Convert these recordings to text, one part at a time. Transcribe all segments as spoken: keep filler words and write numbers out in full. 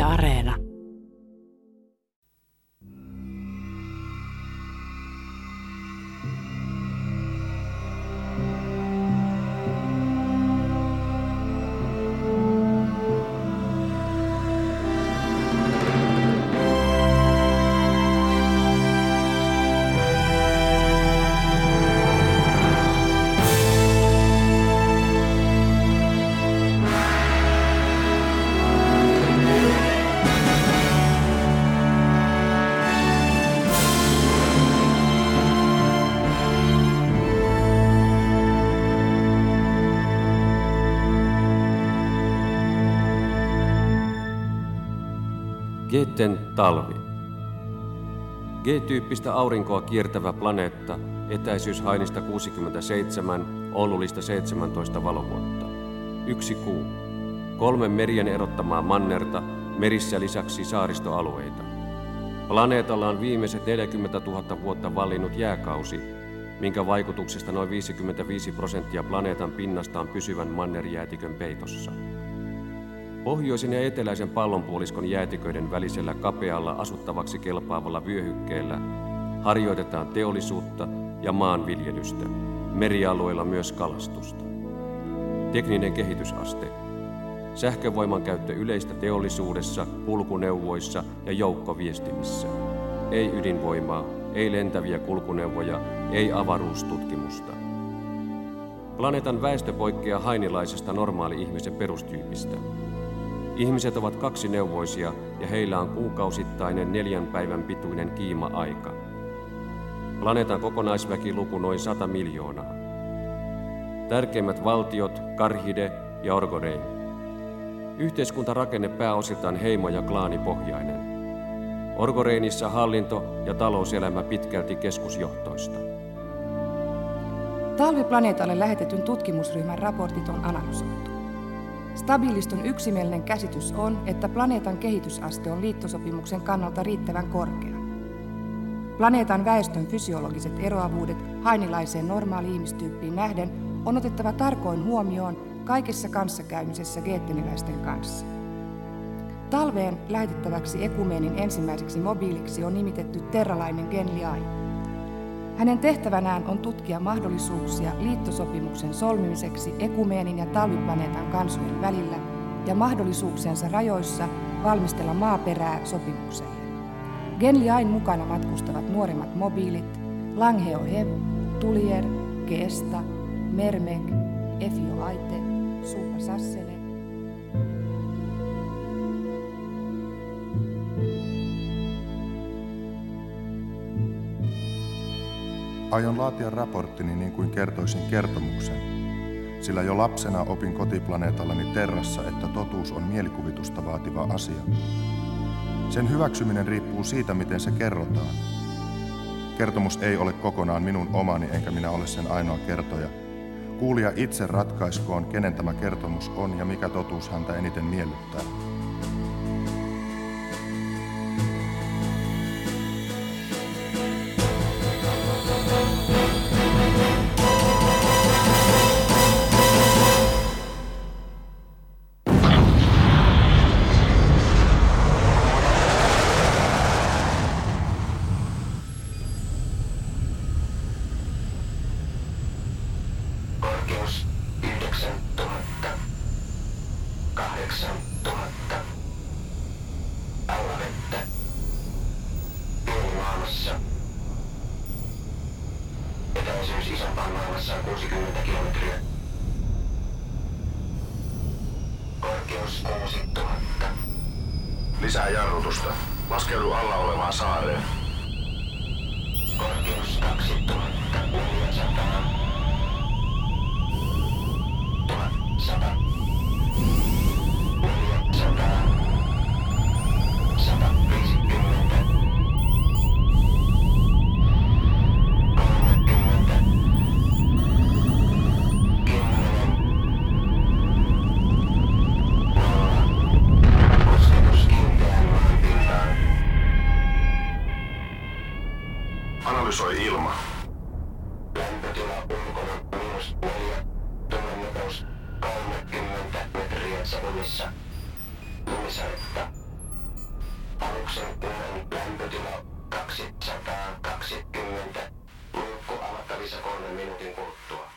Areena. Geeten talvi. G-tyyppistä aurinkoa kiertävä planeetta, etäisyys Hainista kuusikymmentäseitsemän, Oululista seitsemäntoista valovuotta. Yksi kuu. Kolme merien erottamaa mannerta, merissä lisäksi saaristoalueita. Planeetalla on viimeiset neljäkymmentätuhatta vuotta vallinnut jääkausi, minkä vaikutuksesta noin viisikymmentäviisi prosenttia planeetan pinnasta on pysyvän mannerjäätikön peitossa. Pohjoisen ja eteläisen pallonpuoliskon jäätiköiden välisellä kapealla asuttavaksi kelpaavalla vyöhykkeellä harjoitetaan teollisuutta ja maanviljelystä, merialueilla myös kalastusta. Tekninen kehitysaste. Sähkövoiman käyttö yleistä teollisuudessa, kulkuneuvoissa ja joukkoviestimissä. Ei ydinvoimaa, ei lentäviä kulkuneuvoja, ei avaruustutkimusta. Planeetan väestö poikkeaa hainilaisesta normaali-ihmisen perustyypistä. Ihmiset ovat kaksineuvoisia ja heillä on kuukausittainen neljän päivän pituinen kiima-aika. Planeetan kokonaisväkiluku noin sata miljoonaa. Tärkeimmät valtiot Karhide ja Orgorein. Yhteiskuntarakenne pääosiltaan heimo- ja klaanipohjainen. Orgoreinissa hallinto- ja talouselämä pitkälti keskusjohtoista. Talviplaneetalle lähetetyn tutkimusryhmän raportit on analysoitu. Stabiliston yksimielinen käsitys on, että planeetan kehitysaste on liittosopimuksen kannalta riittävän korkea. Planeetan väestön fysiologiset eroavuudet hainilaiseen normaali-ihmistyyppiin nähden on otettava tarkoin huomioon kaikessa kanssakäymisessä geetteniläisten kanssa. Talveen lähetettäväksi Ekumeenin ensimmäiseksi mobiiliksi on nimitetty terralainen Gen Liai. Hänen tehtävänään on tutkia mahdollisuuksia liittosopimuksen solmimiseksi Ekumeenin ja talviplaneetan kansojen välillä ja mahdollisuuksiensa rajoissa valmistella maaperää sopimukselle. Gen Liain mukana matkustavat nuoremmat mobiilit Langheo Hev, Tulier, Geesta, Mermek, Efio Aite, Suupa Sassele. Aion laatia raporttini niin kuin kertoisin kertomuksen, sillä jo lapsena opin kotiplaneetallani Terrassa, että totuus on mielikuvitusta vaativa asia. Sen hyväksyminen riippuu siitä, miten se kerrotaan. Kertomus ei ole kokonaan minun omani, enkä minä ole sen ainoa kertoja. Kuulija itse ratkaiskoon, kenen tämä kertomus on ja mikä totuus häntä eniten miellyttää. Lisää jarrutusta. Laskeudu alla olevaan saareen. Korkeus kaksituhatta neljäsataa. tuhatsata. neljäsataa. sata viisikymmentä. kolmekymmentä. kymmenen. Analysoi ilma. Lämpötila ulkona miinus neljä, tunnenopeus kolmekymmentä metriä sekunnissa. Lumisadetta Aluksen pyörän lämpötila kaksisataakaksikymmentä. Luukku avattavissa kolmen minuutin kuluttua.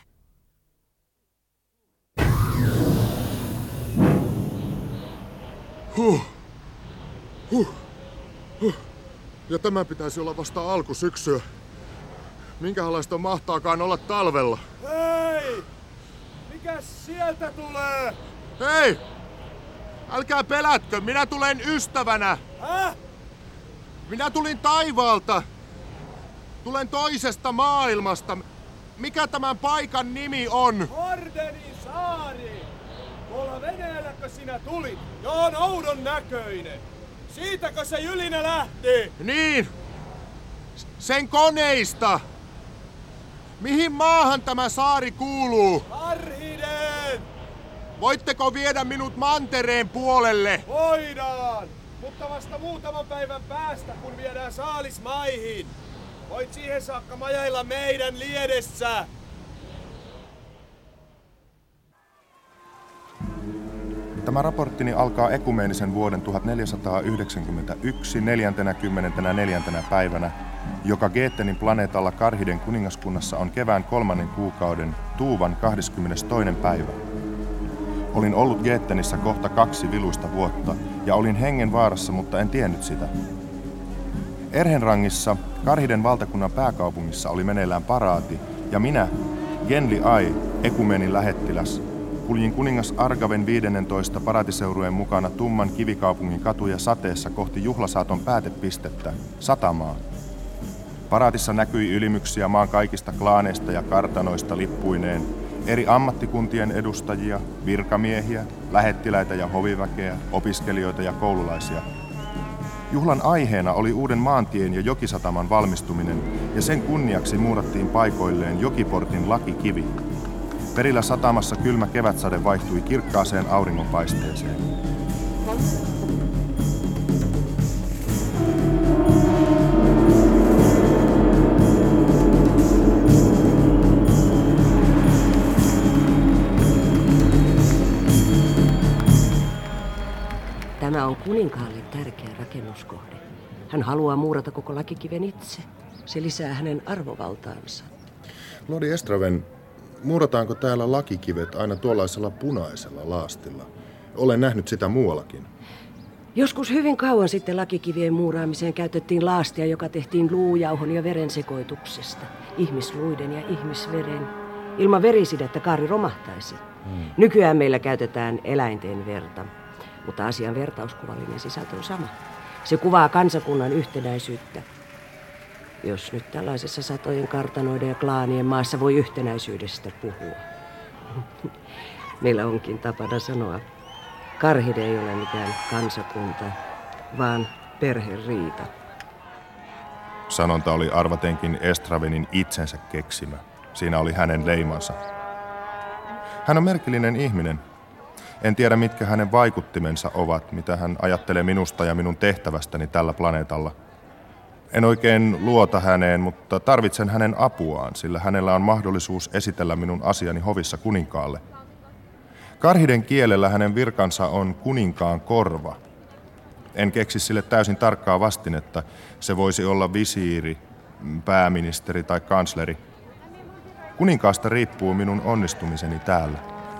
Huh. Huh. Huh. Ja tämä pitäisi olla vasta alkusyksyä. Minkälaista mahtaakaan olla talvella? Hei! Mikäs sieltä tulee? Hei! Älkää pelätkö, minä tulen ystävänä! Häh? Minä tulin taivaalta! Tulen toisesta maailmasta. Mikä tämän paikan nimi on? Hordenin saari! Tuolla veneelläkö sinä tulit? Ja on oudon näköinen. Siitäkö se jylinä lähti? Niin! Sen koneista! Mihin maahan tämä saari kuuluu? Karhinen! Voitteko viedä minut mantereen puolelle? Voidaan! Mutta vasta muutaman päivän päästä, kun viedään saalis maihin. Voit siihen saakka majailla meidän liedessä. Tämä raporttini alkaa ekumeenisen vuoden tuhatneljäsataayhdeksänkymmentäyksi neljäskymmenesneljäs päivänä, joka Geetenin planeetalla Karhiden kuningaskunnassa on kevään kolmannen kuukauden Tuuvan kahdeskymmenestoinen päivä. Olin ollut Geetenissä kohta kaksi viluista vuotta ja olin hengen vaarassa, mutta en tiennyt sitä. Erhenrangissa, Karhiden valtakunnan pääkaupungissa, oli meneillään paraati ja minä, Genli Ai, ekumeenin lähettiläs, kuljin kuningas Argaven viidennentoista paraatiseurueen mukana tumman kivikaupungin katuja sateessa kohti juhlasaaton päätepistettä, satamaa. Paraatissa näkyi ylimyksiä maan kaikista klaaneista ja kartanoista lippuineen, eri ammattikuntien edustajia, virkamiehiä, lähettiläitä ja hoviväkeä, opiskelijoita ja koululaisia. Juhlan aiheena oli uuden maantien ja jokisataman valmistuminen, ja sen kunniaksi muurattiin paikoilleen Jokiportin lakikivi. Perillä satamassa kylmä kevätsade vaihtui kirkkaaseen auringonpaisteeseen. Tämä on kuninkaalle tärkeä rakennuskohde. Hän haluaa muurata koko lakikiven itse. Se lisää hänen arvovaltaansa. Lordi Estraven, muurataanko täällä lakikivet aina tuollaisella punaisella laastilla? Olen nähnyt sitä muuallakin. Joskus hyvin kauan sitten lakikivien muuraamiseen käytettiin laastia, joka tehtiin luujauhon ja veren sekoituksesta. Ihmisluiden ja ihmisveren. Ilman verisidettä kaari romahtaisi. Hmm. Nykyään meillä käytetään eläinten verta, mutta asian vertauskuvallinen sisältö on sama. Se kuvaa kansakunnan yhtenäisyyttä. Jos nyt tällaisessa satojen kartanoiden ja klaanien maassa voi yhtenäisyydestä puhua. Meillä onkin tapana sanoa, Karhide ei ole mikään kansakunta, vaan perheriita. Sanonta oli arvatenkin Estravenin itsensä keksimä. Siinä oli hänen leimansa. Hän on merkillinen ihminen. En tiedä, mitkä hänen vaikuttimensa ovat, mitä hän ajattelee minusta ja minun tehtävästäni tällä planeetalla. En oikein luota häneen, mutta tarvitsen hänen apuaan, sillä hänellä on mahdollisuus esitellä minun asiani hovissa kuninkaalle. Karhiden kielellä hänen virkansa on kuninkaan korva. En keksi sille täysin tarkkaa vastinetta. Se voisi olla visiiri, pääministeri tai kansleri. Kuninkaasta riippuu minun onnistumiseni täällä.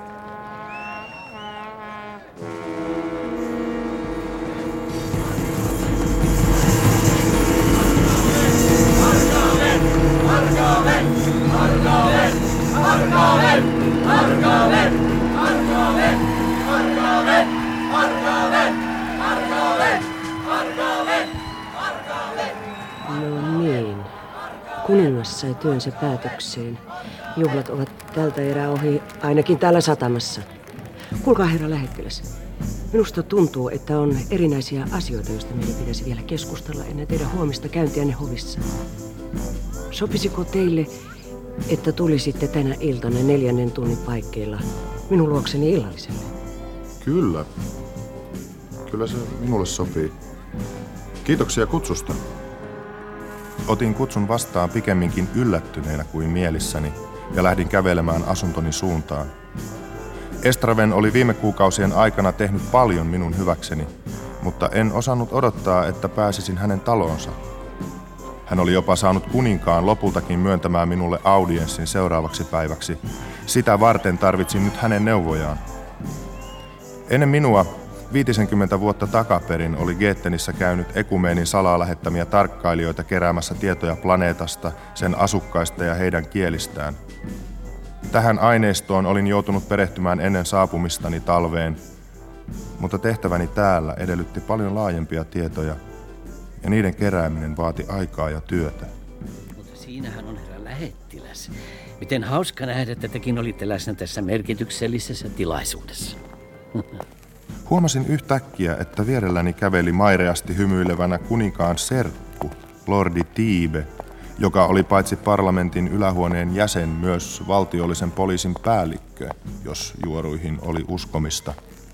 No niin. Kuningas sai työnsä päätökseen. Juhlat ovat tältä erää ohi, ainakin täällä satamassa. Kuulkaa, herra lähettiläs. Minusta tuntuu, että on erinäisiä asioita, joista meidän pitäisi vielä keskustella ennen teidän huomista käyntiänne hovissa. Sopisiko teille, että tulisitte tänä iltana neljännen tunnin paikkeilla minun luokseni illalliselle? Kyllä. Kyllä se minulle sopii. Kiitoksia kutsusta. Otin kutsun vastaan pikemminkin yllättyneenä kuin mielissäni ja lähdin kävelemään asuntoni suuntaan. Estraven oli viime kuukausien aikana tehnyt paljon minun hyväkseni, mutta en osannut odottaa, että pääsisin hänen talonsa. Hän oli jopa saanut kuninkaan lopultakin myöntämään minulle audienssin seuraavaksi päiväksi. Sitä varten tarvitsin nyt hänen neuvojaan. Ennen minua viitisenkymmentä vuotta takaperin oli Gettenissä käynyt Ekumeenin salaa lähettämiä tarkkailijoita keräämässä tietoja planeetasta, sen asukkaista ja heidän kielistään. Tähän aineistoon olin joutunut perehtymään ennen saapumistani talveen, mutta tehtäväni täällä edellytti paljon laajempia tietoja, ja niiden kerääminen vaati aikaa ja työtä. Mutta siinähän on herra lähettiläs. Miten hauska nähdä, että tekin olitte läsnä tässä merkityksellisessä tilaisuudessa. Huomasin yhtäkkiä, että vierelläni käveli maireasti hymyilevänä kuninkaan serkku, lordi Tiibe, joka oli paitsi parlamentin ylähuoneen jäsen myös valtiollisen poliisin päällikkö, jos juoruihin oli uskomista.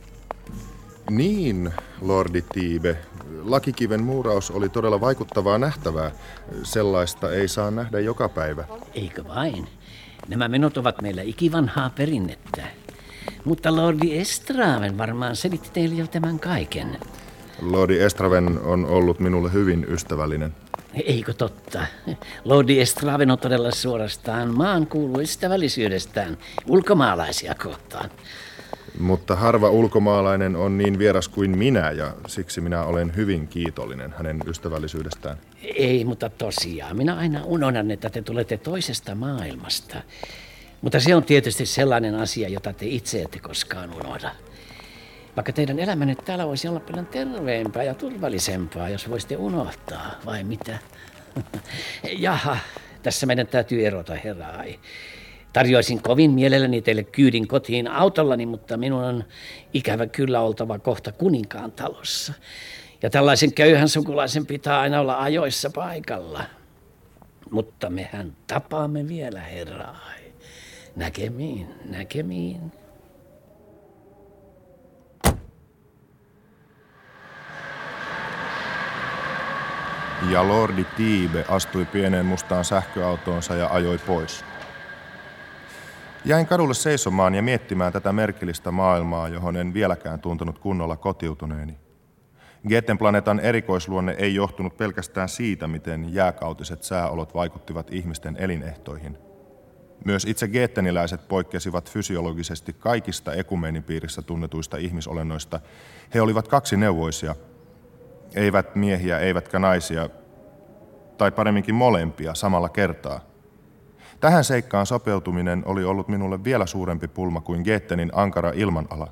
Niin, lordi Tiibe. Lakikiven muuraus oli todella vaikuttavaa nähtävää. Sellaista ei saa nähdä joka päivä. Eikö vain? Nämä menot ovat meillä ikivanhaa perinnettä. Mutta lordi Estraven varmaan selitti teille jo tämän kaiken. Lordi Estraven on ollut minulle hyvin ystävällinen. Eikö totta? Lordi Estraven on todella suorastaan maan kuuluu ystävällisyydestään ulkomaalaisia kohtaan. Mutta harva ulkomaalainen on niin vieras kuin minä, ja siksi minä olen hyvin kiitollinen hänen ystävällisyydestään. Ei, mutta tosiaan. Minä aina unohdan, että te tulette toisesta maailmasta. Mutta se on tietysti sellainen asia, jota te itse ette koskaan unohda. Vaikka teidän elämänne täällä voisi olla paljon terveempää ja turvallisempaa, jos voisitte unohtaa, vai mitä? Jaha, tässä meidän täytyy erota, herra Ai. Tarjoisin kovin mielelläni teille kyydin kotiin autollani, mutta minun on ikävä kyllä oltava kohta kuninkaan talossa. Ja tällaisen köyhän sukulaisen pitää aina olla ajoissa paikalla. Mutta mehän tapaamme vielä, herra Ai. Näkemiin, näkemiin. Ja lordi Tiibe astui pieneen mustaan sähköautoonsa ja ajoi pois. Jäin kadulle seisomaan ja miettimään tätä merkillistä maailmaa, johon en vieläkään tuntunut kunnolla kotiutuneeni. Getten-planeetan erikoisluonne ei johtunut pelkästään siitä, miten jääkautiset sääolot vaikuttivat ihmisten elinehtoihin. Myös itse getteniläiset poikkesivat fysiologisesti kaikista Ekumeenin piirissä tunnetuista ihmisolennoista. He olivat kaksineuvoisia, eivät miehiä eivätkä naisia, tai paremminkin molempia samalla kertaa. Tähän seikkaan sopeutuminen oli ollut minulle vielä suurempi pulma kuin Gettenin ankara ilmanala.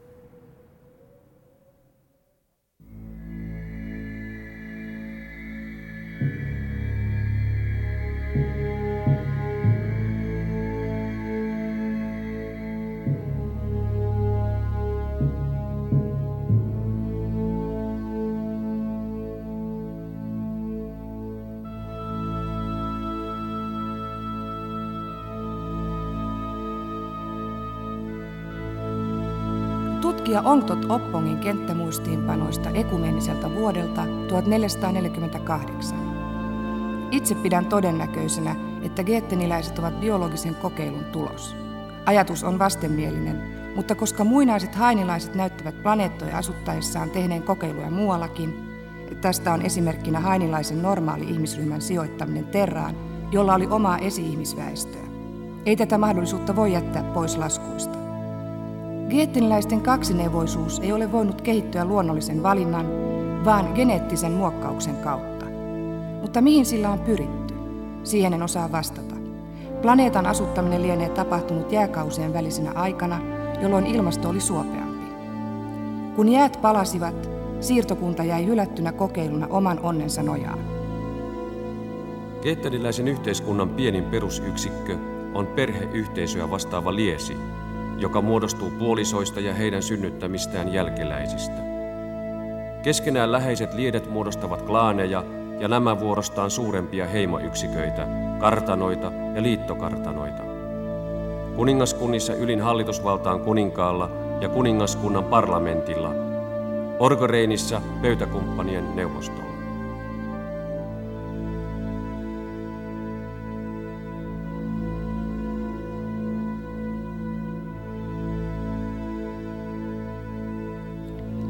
Tutkija Ongtot Oppongin kenttämuistiinpanoista ekumeniselta vuodelta tuhatneljäsataaneljäkymmentäkahdeksan. Itse pidän todennäköisenä, että getteniläiset ovat biologisen kokeilun tulos. Ajatus on vastenmielinen, mutta koska muinaiset hainilaiset näyttävät planeettoja asuttaessaan tehneen kokeiluja muuallakin, tästä on esimerkkinä hainilaisen normaali ihmisryhmän sijoittaminen Terraan, jolla oli omaa esi-ihmisväestöä. Ei tätä mahdollisuutta voi jättää pois laskuista. Getteniläisten kaksineuvoisuus ei ole voinut kehittyä luonnollisen valinnan, vaan geneettisen muokkauksen kautta. Mutta mihin sillä on pyritty? Siihen en osaa vastata. Planeetan asuttaminen lienee tapahtunut jääkausien välisenä aikana, jolloin ilmasto oli suopeampi. Kun jäät palasivat, siirtokunta jäi hylättynä kokeiluna oman onnensa nojaan. Getteniläisen yhteiskunnan pienin perusyksikkö on perheyhteisöä vastaava liesi, joka muodostuu puolisoista ja heidän synnyttämistään jälkeläisistä. Keskenään läheiset liedet muodostavat klaaneja ja nämä vuorostaan suurempia heimoyksiköitä, kartanoita ja liittokartanoita. Kuningaskunnissa ylin hallitusvalta on kuninkaalla ja kuningaskunnan parlamentilla, Orgoreinissa pöytäkumppanien neuvostolla.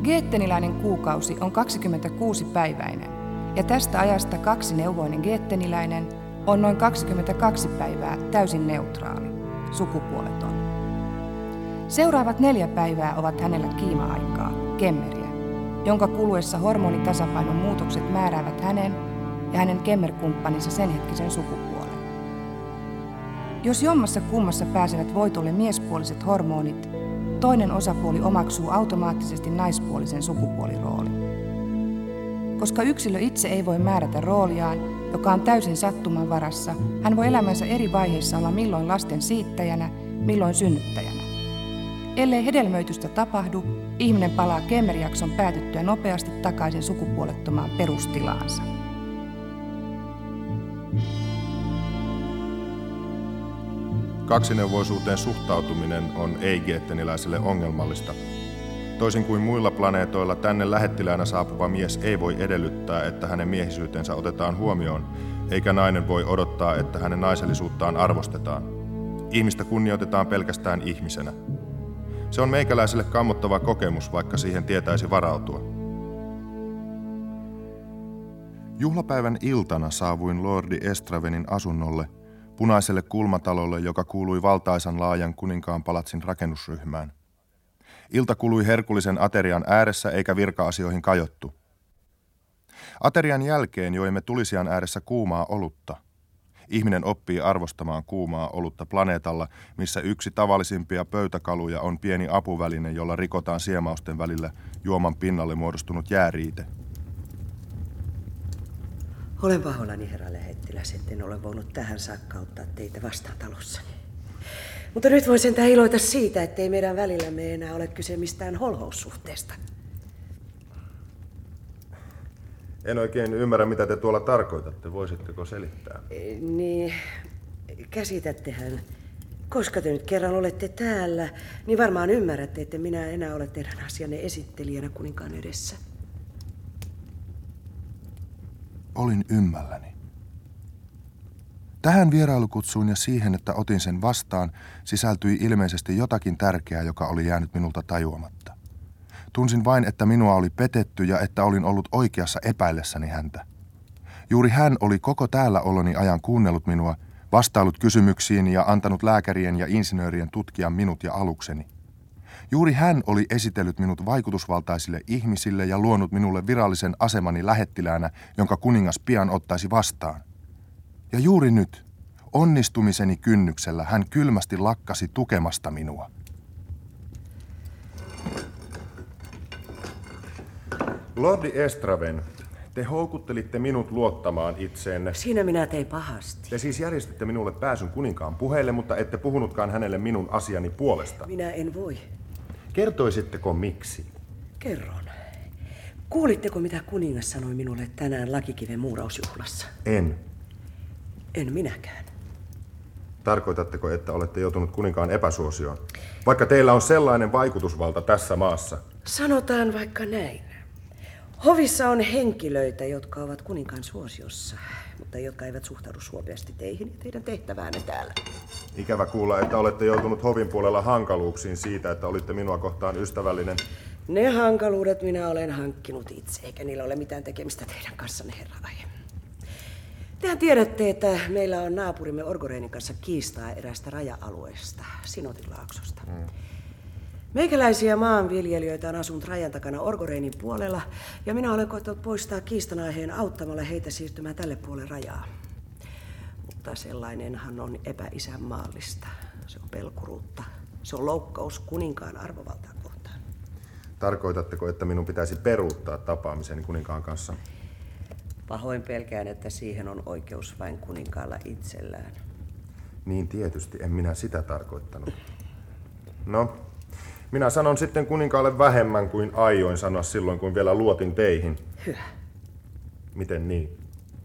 Geetteniläinen kuukausi on kaksikymmentäkuusi-päiväinen, ja tästä ajasta kaksineuvoinen geetteniläinen on noin kaksikymmentäkaksi päivää täysin neutraali, sukupuoleton. Seuraavat neljä päivää ovat hänellä kiima-aikaa, kemmeriä, jonka kuluessa hormonitasapainon muutokset määräävät hänen ja hänen kemmerkumppaninsa sen hetkisen sukupuolen. Jos jommassa kummassa pääsevät voitolle miespuoliset hormonit, toinen osapuoli omaksuu automaattisesti naispuolisen sukupuoliroolin. Koska yksilö itse ei voi määrätä rooliaan, joka on täysin sattuman varassa, hän voi elämänsä eri vaiheissa olla milloin lasten siittäjänä, milloin synnyttäjänä. Ellei hedelmöitystä tapahdu, ihminen palaa kemmerijakson päätyttyä nopeasti takaisin sukupuolettomaan perustilaansa. Kaksineuvoisuuteen suhtautuminen on ei-geetteniläiselle ongelmallista. Toisin kuin muilla planeetoilla, tänne lähettiläänä saapuva mies ei voi edellyttää, että hänen miehisyytensä otetaan huomioon, eikä nainen voi odottaa, että hänen naisellisuuttaan arvostetaan. Ihmistä kunnioitetaan pelkästään ihmisenä. Se on meikäläiselle kammottava kokemus, vaikka siihen tietäisi varautua. Juhlapäivän iltana saavuin lordi Estravenin asunnolle, punaiselle kulmatalolle, joka kuului valtaisan laajan kuninkaan palatsin rakennusryhmään. Ilta kului herkullisen aterian ääressä eikä virka-asioihin kajottu. Aterian jälkeen joimme tulisian ääressä kuumaa olutta. Ihminen oppii arvostamaan kuumaa olutta planeetalla, missä yksi tavallisimpia pöytäkaluja on pieni apuväline, jolla rikotaan siemausten välillä juoman pinnalle muodostunut jääriite. Olen pahoillani, herra lähettiläs, etten ole voinut tähän saakka ottaa teitä vastaan talossani. Mutta nyt voin sentään iloita siitä, ettei meidän välillämme enää ole kyse mistään holhoussuhteesta. En oikein ymmärrä, mitä te tuolla tarkoitatte. Voisitteko selittää? E, niin, käsitättehän. Koska te nyt kerran olette täällä, niin varmaan ymmärrätte, että minä enää ole teidän asianne esittelijänä kuninkaan edessä. Olin ymmälläni. Tähän vierailukutsuun ja siihen, että otin sen vastaan, sisältyi ilmeisesti jotakin tärkeää, joka oli jäänyt minulta tajuamatta. Tunsin vain, että minua oli petetty ja että olin ollut oikeassa epäillessäni häntä. Juuri hän oli koko täällä oloni ajan kuunnellut minua, vastaillut kysymyksiin ja antanut lääkärien ja insinöörien tutkia minut ja alukseni. Juuri hän oli esitellyt minut vaikutusvaltaisille ihmisille ja luonut minulle virallisen asemani lähettiläänä, jonka kuningas pian ottaisi vastaan. Ja juuri nyt, onnistumiseni kynnyksellä, hän kylmästi lakkasi tukemasta minua. Lordi Estraven, te houkuttelitte minut luottamaan itseenne. Siinä minä tein pahasti. Te siis järjestitte minulle pääsyn kuninkaan puheelle, mutta ette puhunutkaan hänelle minun asiani puolesta. Minä en voi. Kertoisitteko miksi? Kerron. Kuulitteko, mitä kuningas sanoi minulle tänään Lakikiven muurausjuhlassa? En. En minäkään. Tarkoitatteko, että olette joutunut kuninkaan epäsuosioon? Vaikka teillä on sellainen vaikutusvalta tässä maassa. Sanotaan vaikka näin. Hovissa on henkilöitä, jotka ovat kuninkaan suosiossa, mutta jotka eivät suhtaudu suopeasti teihin ja teidän tehtäväänne täällä. Ikävä kuulla, että olette joutunut hovin puolella hankaluuksiin siitä, että olitte minua kohtaan ystävällinen. Ne hankaluudet minä olen hankkinut itse, eikä niillä ole mitään tekemistä teidän kanssanne, herra Ai. Tehän tiedätte, että meillä on naapurimme Orgoreinin kanssa kiistaa eräästä raja-alueesta, Sinotinlaaksosta. Mm. Meikäläisiä maanviljelijöitä on asunut rajan takana Orgoreinin puolella, ja minä olen koettanut poistaa kiistanaiheen auttamalla heitä siirtymään tälle puolelle rajaa. Mutta sellainenhan on epäisänmaallista. Se on pelkuruutta. Se on loukkaus kuninkaan arvovaltaa kohtaan. Tarkoitatteko, että minun pitäisi peruuttaa tapaamiseni kuninkaan kanssa? Pahoin pelkään, että siihen on oikeus vain kuninkaalla itsellään. Niin tietysti, en minä sitä tarkoittanut. No, minä sanon sitten kuninkaalle vähemmän kuin aioin sanoa silloin, kun vielä luotin teihin. Hyvä. Miten niin?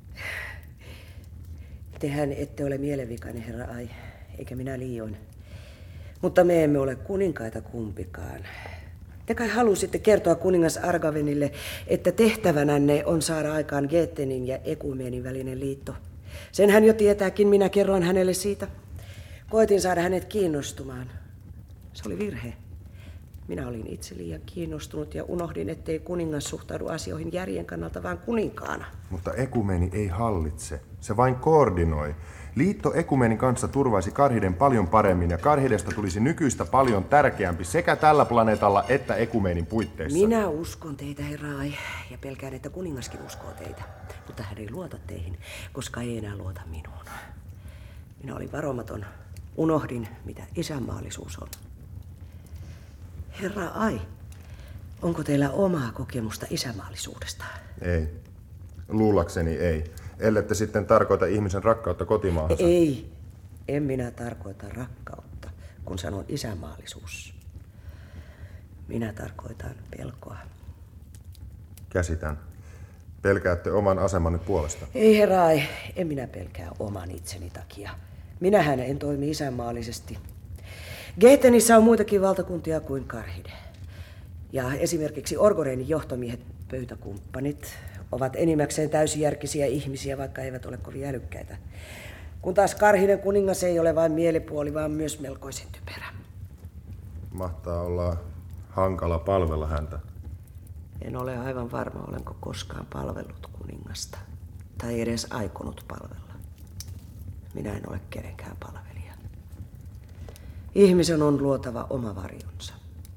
Tehän ette ole mielenvikainen, herra Ai, eikä minä liioin. Mutta me emme ole kuninkaita kumpikaan. Te kai halusitte kertoa kuningas Argavenille, että tehtävänänne on saada aikaan Geettenin ja Ekumeenin välinen liitto. Sen hän jo tietääkin, minä kerroin hänelle siitä. Koitin saada hänet kiinnostumaan. Se oli virhe. Minä olin itse liian kiinnostunut ja unohdin, ettei kuningas suhtaudu asioihin järjen kannalta, vaan kuninkaana. Mutta ekumeni ei hallitse. Se vain koordinoi. Liitto ekumenin kanssa turvaisi Karhiden paljon paremmin ja Karhidesta tulisi nykyistä paljon tärkeämpi sekä tällä planeetalla että ekumenin puitteissa. Minä uskon teitä, herra Ai, ja pelkään, että kuningaskin uskoo teitä. Mutta hän ei luota teihin, koska ei enää luota minuun. Minä olin varomaton. Unohdin, mitä isänmaallisuus on. Herra Ai, onko teillä omaa kokemusta isänmaallisuudesta? Ei. Luulakseni ei. Ellette sitten tarkoita ihmisen rakkautta kotimaahansa. Ei. En minä tarkoita rakkautta, kun sanon isänmaallisuus. Minä tarkoitan pelkoa. Käsitän. Pelkäätte oman asemanne puolesta. Ei, herra Ai, en minä pelkää oman itseni takia. Minähän en toimi isänmaallisesti. Geethenissä on muitakin valtakuntia kuin Karhide. Ja esimerkiksi Orgoreinin johtomiehet, pöytäkumppanit, ovat enimmäkseen täysijärkisiä ihmisiä, vaikka eivät ole kovin älykkäitä. Kun taas Karhiden kuningas ei ole vain mielipuoli, vaan myös melkoisen typerä. Mahtaa olla hankala palvella häntä. En ole aivan varma, olenko koskaan palvellut kuningasta. Tai edes aikonut palvella. Minä en ole kenenkään palvelija. Ihmisen on luotava oma varjonsa.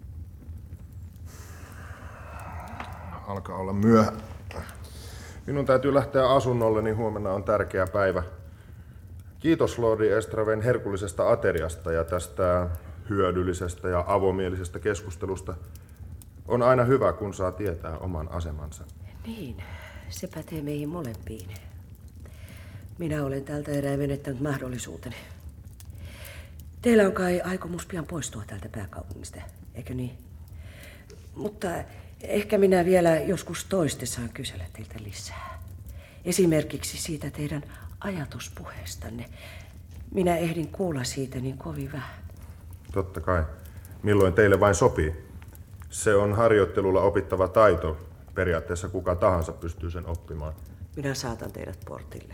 Alkaa olla myöhä. Minun täytyy lähteä asunnolle, niin huomenna on tärkeä päivä. Kiitos Lordi Estraven herkullisesta ateriasta ja tästä hyödyllisestä ja avomielisestä keskustelusta. On aina hyvä, kun saa tietää oman asemansa. Niin, se pätee meihin molempiin. Minä olen tältä erää menettänyt mahdollisuuteni. Teillä on kai aikomus pian poistua täältä pääkaupungista, eikö niin? Mutta ehkä minä vielä joskus toiste saan kysellä teiltä lisää. Esimerkiksi siitä teidän ajatuspuheestanne. Minä ehdin kuulla siitä niin kovin vähän. Totta kai. Milloin teille vain sopii. Se on harjoittelulla opittava taito. Periaatteessa kuka tahansa pystyy sen oppimaan. Minä saatan teidät portille.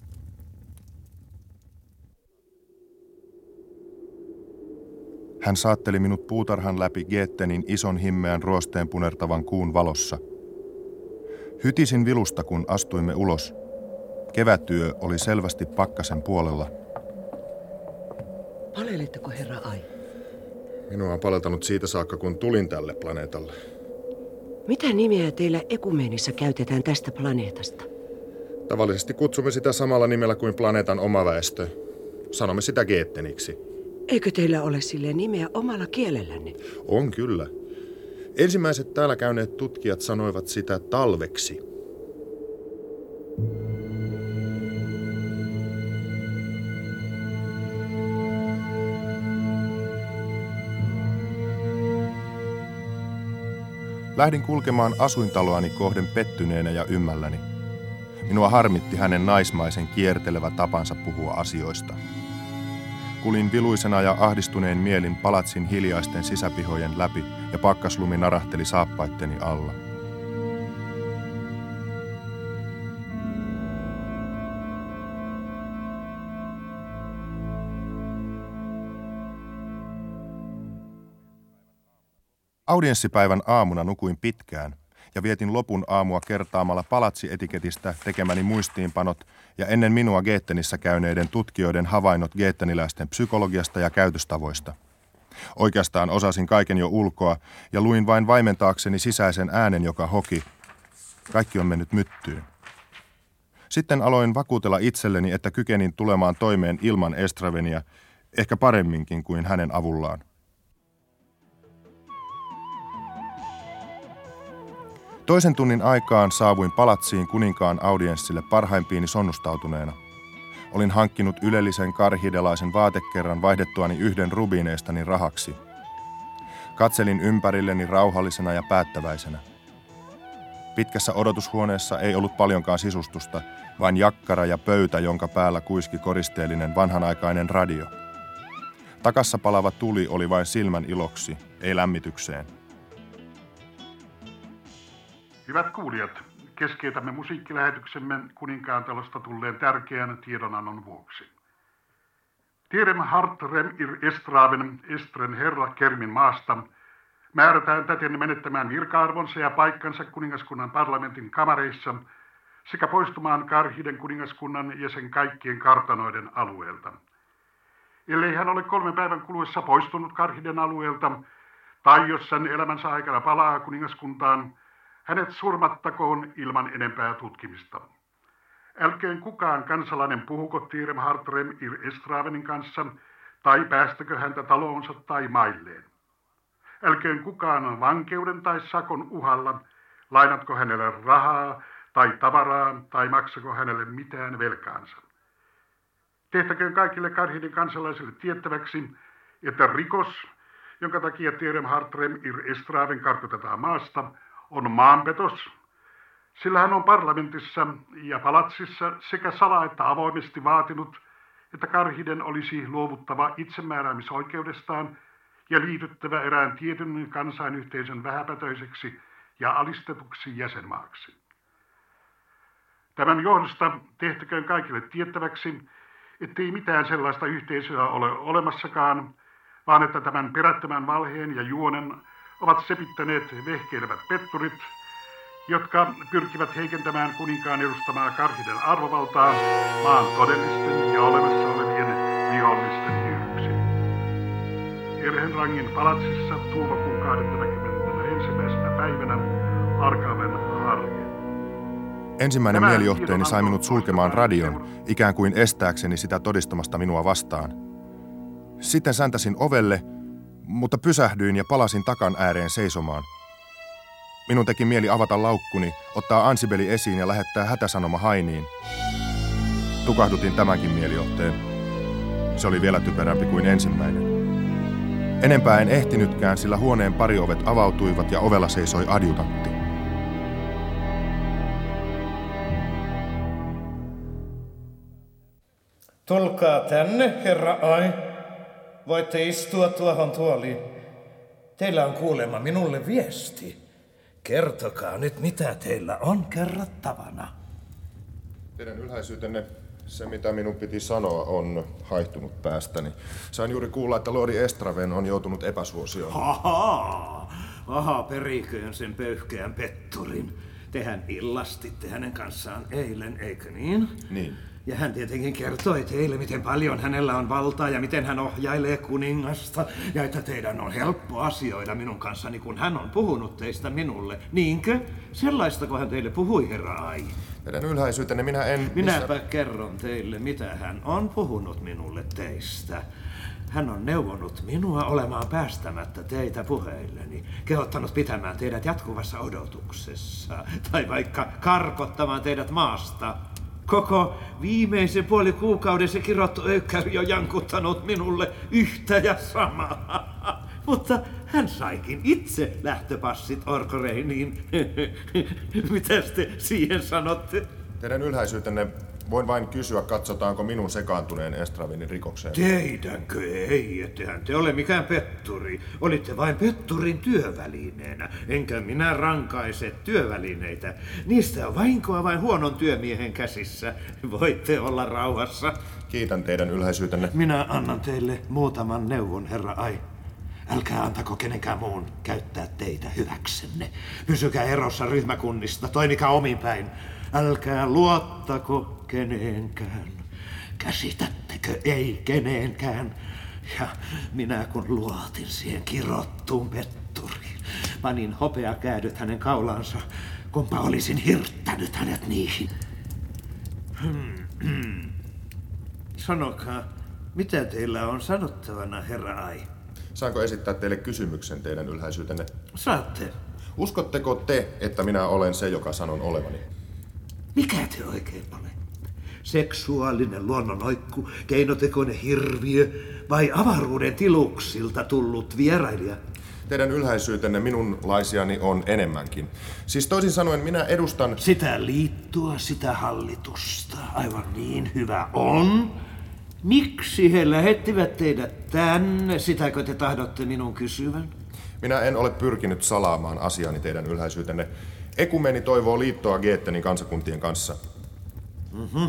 Hän saatteli minut puutarhan läpi Geethenin ison himmeän ruosteen punertavan kuun valossa. Hytisin vilusta, kun astuimme ulos. Kevätyö oli selvästi pakkasen puolella. Paleletteko, herra Ai? Minua on paleltanut siitä saakka, kun tulin tälle planeetalle. Mitä nimeä teillä Ekumeenissa käytetään tästä planeetasta? Tavallisesti kutsumme sitä samalla nimellä kuin planeetan oma väestö. Sanomme sitä Geetheniksi. Eikö teillä ole sille nimeä omalla kielellänne? On kyllä. Ensimmäiset täällä käyneet tutkijat sanoivat sitä talveksi. Lähdin kulkemaan asuintaloani kohden pettyneenä ja ymmälläni. Minua harmitti hänen naismaisen kiertelevä tapansa puhua asioista. Kulin viluisena ja ahdistuneen mielin palatsin hiljaisten sisäpihojen läpi ja pakkaslumi narahteli saappaitteni alla. Audienssipäivän aamuna nukuin pitkään ja vietin lopun aamua kertaamalla palatsietiketistä tekemäni muistiinpanot ja ennen minua Geethenissä käyneiden tutkijoiden havainnot geetheniläisten psykologiasta ja käytöstavoista. Oikeastaan osasin kaiken jo ulkoa ja luin vain vaimentaakseni sisäisen äänen, joka hoki. Kaikki on mennyt myttyyn. Sitten aloin vakuutella itselleni, että kykenin tulemaan toimeen ilman Estravenia, ehkä paremminkin kuin hänen avullaan. Toisen tunnin aikaan saavuin palatsiin kuninkaan audienssille parhaimpiini sonnustautuneena. Olin hankkinut ylellisen karhidelaisen vaatekerran vaihdettuani yhden rubiineistani rahaksi. Katselin ympärilleni rauhallisena ja päättäväisenä. Pitkässä odotushuoneessa ei ollut paljonkaan sisustusta, vain jakkara ja pöytä, jonka päällä kuiski koristeellinen vanhanaikainen radio. Takassa palava tuli oli vain silmän iloksi, ei lämmitykseen. Hyvät kuulijat, keskeytämme musiikkilähetyksemme Kuninkaan talosta tulleen tärkeän tiedonannon vuoksi. Tiedämme hart rem ir Estraven Estren herra Kermin maasta, Määrätään täten menettämään virka-arvonsa ja paikkansa kuningaskunnan parlamentin kamareissa sekä poistumaan Karhiden kuningaskunnan ja sen kaikkien kartanoiden alueelta. Ellei hän ole kolmen päivän kuluessa poistunut Karhiden alueelta, tai jos hän elämänsä aikana palaa kuningaskuntaan, hänet surmattakoon ilman enempää tutkimista. Älköön kukaan kansalainen puhuko Tirem Hartrem ir Estravenin kanssa, tai päästäkö häntä taloonsa tai mailleen. Älköön kukaan vankeuden tai sakon uhalla, lainatko hänelle rahaa tai tavaraa, tai maksako hänelle mitään velkaansa. Tehtäköön kaikille Karhiden kansalaisille tiettäväksi, että rikos, jonka takia Tirem Hartrem ir Estraven karkotetaan maasta, on maanpetos, sillä hän on parlamentissa ja palatsissa sekä salaa että avoimesti vaatinut, että Karhiden olisi luovuttava itsemääräämisoikeudestaan ja liityttävä erään tietyn kansainyhteisön vähäpätöiseksi ja alistetuksi jäsenmaaksi. Tämän johdosta tehtäköön kaikille tiettäväksi, ettei mitään sellaista yhteisöä ole olemassakaan, vaan että tämän perättömän valheen ja juonen ovat sepittäneet vehkeilevät petturit, jotka pyrkivät heikentämään kuninkaan edustamaa Karhiden arvovaltaa maan todellisten ja olemassa olevien vihollisten hyödyksi. Erhenrangin palatsissa toukokuun kahdeskymmenesensimmäisenä päivänä Arkaven Harge. Ensimmäinen Tämä mielijohteeni sai minut sulkemaan radion, ikään kuin estääkseni sitä todistamasta minua vastaan. Sitten säntäsin ovelle, mutta pysähdyin ja palasin takan ääreen seisomaan. Minun teki mieli avata laukkuni, ottaa ansibeli esiin ja lähettää hätäsanoma Hainiin. Tukahdutin tämänkin mielijohteen. Se oli vielä typerämpi kuin ensimmäinen. Enempää en ehtinytkään, sillä huoneen pari ovet avautuivat ja ovella seisoi adjutantti. Tulkaa tänne, herra Ai. Voitte istua tuohon tuoliin. Teillä on kuulemma minulle viesti. Kertokaa nyt, mitä teillä on kerrottavana. Teidän ylhäisyytenne, se mitä minun piti sanoa, on haihtunut päästäni. Sain juuri kuulla, että Lordi Estraven on joutunut epäsuosioon. Ahaa, aha, periköön sen pöyhkeän petturin. Tehän illastitte hänen kanssaan eilen, eikö niin? Niin. Ja hän tietenkin kertoi teille, miten paljon hänellä on valtaa ja miten hän ohjailee kuningasta. Ja että teidän on helppo asioida minun kanssani, kun hän on puhunut teistä minulle. Niinkö? Sellaistako hän teille puhui, herra Ai? Teidän ylhäisyytenne, minä en... Minäpä missä... kerron teille, mitä hän on puhunut minulle teistä. Hän on neuvonut minua olemaan päästämättä teitä puheilleni, kehottanut pitämään teidät jatkuvassa odotuksessa, tai vaikka karkottamaan teidät maasta. Koko viimeisen puoli kuukauden se kirottu öykkäri on jankuttanut minulle yhtä ja samaa. Mutta hän saikin itse lähtöpassit Orgoreiniin. Mitäs te siihen sanotte? Teidän ylhäisyytenne, voin vain kysyä, katsotaanko minun sekaantuneen Estravinin rikokseen. Teidänkö ei, ettehän te ole mikään petturi. Olitte vain petturin työvälineenä, enkä minä rankaise työvälineitä. Niistä on vahinkoa vain huonon työmiehen käsissä. Voitte olla rauhassa. Kiitän teidän ylhäisyytenne. Minä annan teille muutaman neuvon, herra Ai. Älkää antako kenenkään muun käyttää teitä hyväksenne. Pysykää erossa ryhmäkunnista, toimikaa omin päin. Älkää luottako kenenkään. Käsitättekö ei kenenkään? Ja minä kun luotin siihen kirottuun petturiin, panin hopeakäädyt hänen kaulansa, kumpa olisin hirttänyt hänet niihin. Sanokaa, mitä teillä on sanottavana, herra Ai? Saanko esittää teille kysymyksen, teidän ylhäisyytenne? Saatte. Uskotteko te, että minä olen se, joka sanon olevani? Mikä te oikein olette? Seksuaalinen luonnonoikku, keinotekoinen hirviö vai avaruuden tiluksilta tullut vierailija? Teidän ylhäisyytenne minunlaisiani on enemmänkin. Siis toisin sanoen minä edustan... Sitä liittoa, sitä hallitusta. Aivan niin, hyvä on. Miksi he lähettivät teidät tänne? Sitäkö te tahdotte minun kysyvän? Minä en ole pyrkinyt salaamaan asiani, teidän ylhäisyytenne. Ekumeni toivoo liittoa Geettenin kansakuntien kanssa. Mm-hmm.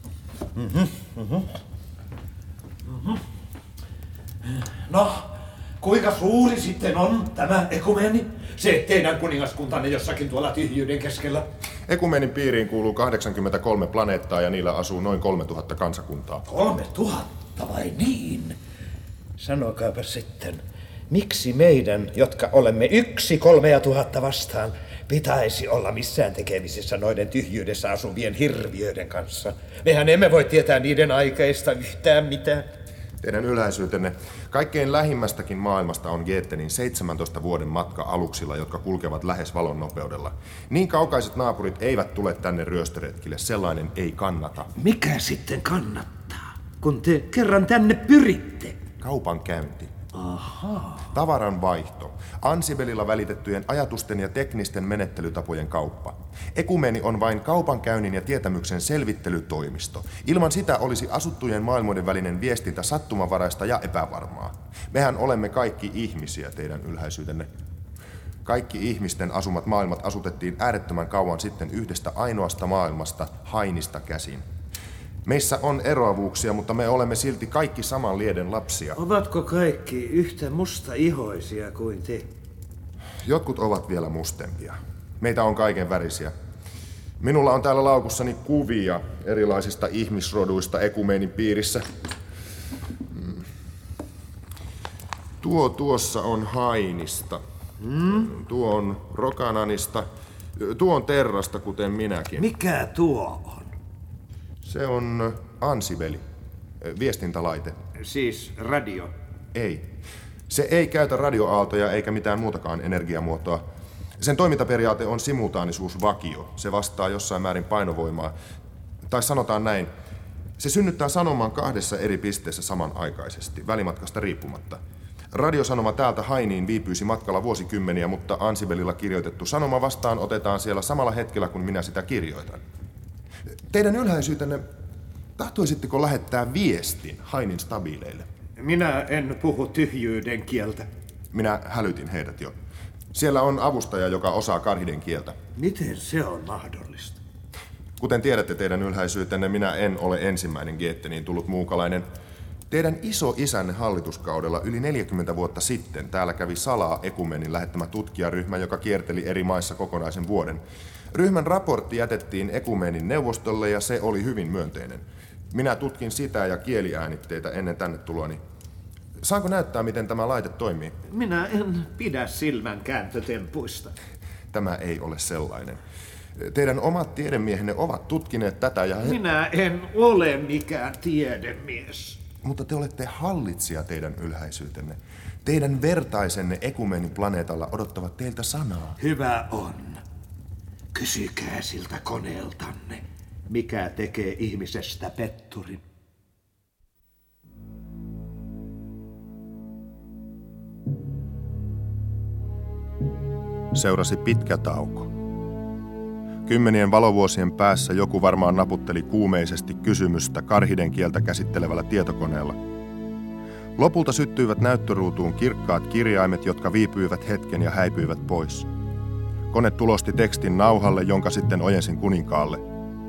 Mm-hmm. Mm-hmm. Mm-hmm. No, Kuinka suuri sitten on tämä ekumeni? Se teidän kuningaskuntanne jossakin tuolla tyhjyyden keskellä. Ekumenin piiriin kuuluu kahdeksankymmentäkolme planeettaa ja niillä asuu noin kolmetuhatta kansakuntaa. Kolme tuhatta vai niin? Sanokaapa sitten, miksi meidän, jotka olemme yksi kolmea tuhatta vastaan, pitäisi olla missään tekemisissä noiden tyhjyydessä asuvien hirviöiden kanssa? Mehän emme voi tietää niiden aikeista yhtään mitään. Teidän ylhäisyytenne, kaikkein lähimmästäkin maailmasta on Geetenin seitsemäntoista vuoden matka aluksilla, jotka kulkevat lähes valon nopeudella. Niin kaukaiset naapurit eivät tule tänne ryöstöretkille, sellainen ei kannata. Mikä sitten kannattaa, kun te kerran tänne pyritte? Kaupankäynti. Ahaa. Tavaran vaihto. Ansibelilla välitettyjen ajatusten ja teknisten menettelytapojen kauppa. Ekumeni on vain kaupankäynnin ja tietämyksen selvittelytoimisto. Ilman sitä olisi asuttujen maailmoiden välinen viestintä sattumanvaraista ja epävarmaa. Mehän olemme kaikki ihmisiä, teidän ylhäisyytenne. Kaikki ihmisten asumat maailmat asutettiin äärettömän kauan sitten yhdestä ainoasta maailmasta, Hainista käsin. Meissä on eroavuuksia, mutta me olemme silti kaikki saman lieden lapsia. Ovatko kaikki yhtä mustaihoisia kuin te? Jotkut ovat vielä mustempia. Meitä on kaiken värisiä. Minulla on täällä laukussani kuvia erilaisista ihmisroduista Ekumenin piirissä. Tuo tuossa on Hainista. Hmm? Tuo on Rokananista. Tuo on Terrasta, kuten minäkin. Mikä tuo on? Se on Ansibeli, viestintälaite. Siis radio? Ei. Se ei käytä radioaaltoja eikä mitään muutakaan energiamuotoa. Sen toimintaperiaate on simultaanisuusvakio. Se vastaa jossain määrin painovoimaa. Tai sanotaan näin, se synnyttää sanoman kahdessa eri pisteessä samanaikaisesti, välimatkasta riippumatta. Radiosanoma täältä Hainiin viipyisi matkalla vuosikymmeniä, mutta Ansibelilla kirjoitettu sanoma vastaan otetaan siellä samalla hetkellä, kun minä sitä kirjoitan. Teidän ylhäisyytenne, tahtoisitteko lähettää viestin Hainin stabiileille? Minä en puhu tyhjyyden kieltä. Minä hälytin heidät jo. Siellä on avustaja, joka osaa karhiden kieltä. Miten se on mahdollista? Kuten tiedätte, teidän ylhäisyytenne, minä en ole ensimmäinen Geeteniin tullut muukalainen. Teidän iso-isänne hallituskaudella yli neljäkymmentä vuotta sitten täällä kävi salaa Ekumenin lähettämä tutkijaryhmä, joka kierteli eri maissa kokonaisen vuoden. Ryhmän raportti jätettiin Ekumenin neuvostolle ja se oli hyvin myönteinen. Minä tutkin sitä ja kieliäänitteitä ennen tänne tuloani. Saanko näyttää, miten tämä laite toimii? Minä en pidä silmän kääntötempuista. Tämä ei ole sellainen. Teidän omat tiedemiehenne ovat tutkineet tätä ja... He... Minä en ole mikään tiedemies. Mutta te olette hallitsija, teidän ylhäisyytenne. Teidän vertaisenne Ekumenin planeetalla odottavat teiltä sanaa. Hyvä on. Kysykää siltä koneeltanne, mikä tekee ihmisestä petturin. Seurasi pitkä tauko. Kymmenien valovuosien päässä joku varmaan naputteli kuumeisesti kysymystä karhiden kieltä käsittelevällä tietokoneella. Lopulta syttyivät näyttöruutuun kirkkaat kirjaimet, jotka viipyivät hetken ja häipyivät pois. Kone tulosti tekstin nauhalle, jonka sitten ojensin kuninkaalle.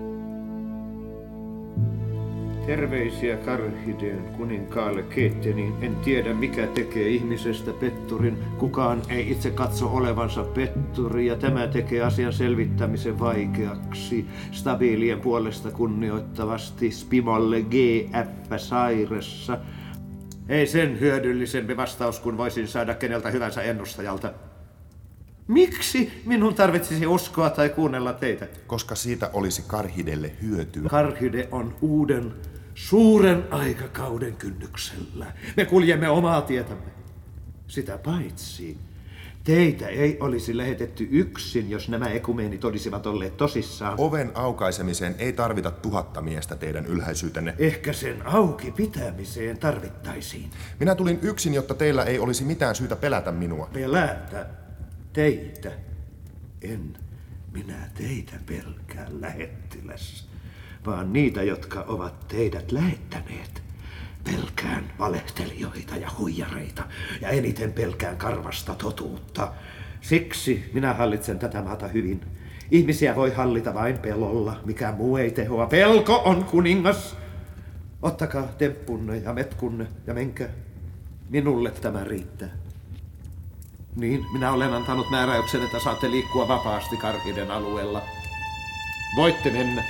Terveisiä Karhideen kuninkaalle Geeteniin. En tiedä, mikä tekee ihmisestä petturin. Kukaan ei itse katso olevansa petturi, ja tämä tekee asian selvittämisen vaikeaksi. Stabiilien puolesta kunnioittavasti Spimolle G F Sairessa. Ei sen hyödyllisempi vastaus, kun voisin saada keneltä hyvänsä ennustajalta. Miksi minun tarvitsisi uskoa tai kuunnella teitä? Koska siitä olisi Karhidelle hyötyä. Karhide on uuden, suuren aikakauden kynnyksellä. Me kuljemme omaa tietämme. Sitä paitsi, teitä ei olisi lähetetty yksin, jos nämä ekumeenit olisivat olleet tosissaan. Oven aukaisemiseen ei tarvita tuhatta miestä, teidän ylhäisyytenne. Ehkä sen auki pitämiseen tarvittaisiin. Minä tulin yksin, jotta teillä ei olisi mitään syytä pelätä minua. Pelätä? Teitä? En minä teitä pelkää, lähettiläs, vaan niitä, jotka ovat teidät lähettäneet. Pelkään valehtelijoita ja huijareita, ja eniten pelkään karvasta totuutta. Siksi minä hallitsen tätä maata hyvin. Ihmisiä voi hallita vain pelolla, mikä muu ei tehoa. Pelko on kuningas. Ottakaa temppunne ja metkunne ja menkää. Minulle tämä riittää. Niin, minä olen antanut määräyksen, että saatte liikkua vapaasti Karhiden alueella. Voitte mennä.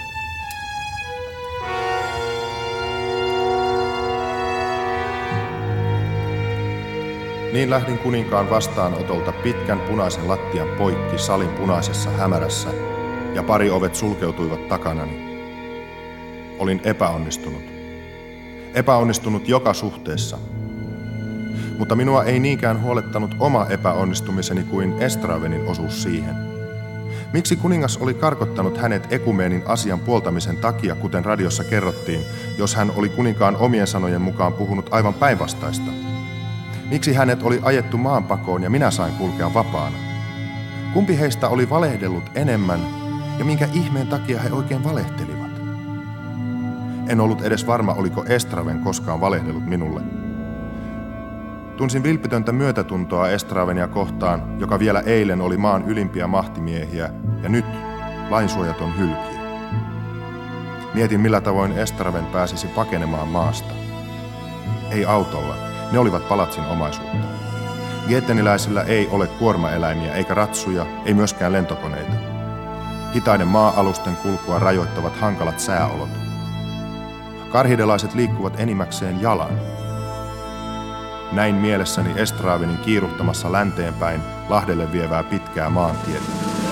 Niin lähdin kuninkaan vastaanotolta pitkän punaisen lattian poikki salin punaisessa hämärässä, ja pari ovet sulkeutuivat takanani. Olin epäonnistunut. Epäonnistunut joka suhteessa. Mutta minua ei niinkään huolettanut oma epäonnistumiseni kuin Estravenin osuus siihen. Miksi kuningas oli karkottanut hänet ekumeenin asian puoltamisen takia, kuten radiossa kerrottiin, jos hän oli kuninkaan omien sanojen mukaan puhunut aivan päinvastaista? Miksi hänet oli ajettu maanpakoon ja minä sain kulkea vapaana? Kumpi heistä oli valehdellut enemmän ja minkä ihmeen takia he oikein valehtelivat? En ollut edes varma, oliko Estraven koskaan valehdellut minulle. Tunsin vilpitöntä myötätuntoa Estravenia kohtaan, joka vielä eilen oli maan ylimpiä mahtimiehiä ja nyt lainsuojaton hylkiö. Mietin, millä tavoin Estraven pääsisi pakenemaan maasta. Ei autolla, ne olivat palatsin omaisuutta. Getteniläisillä ei ole kuormaeläimiä eikä ratsuja, ei myöskään lentokoneita. Hitaiden maa-alusten kulkua rajoittavat hankalat sääolot. Karhidelaiset liikkuvat enimmäkseen jalan. Näin mielessäni Estravenin kiiruhtamassa länteenpäin Lahdelle vievää pitkää maantietä.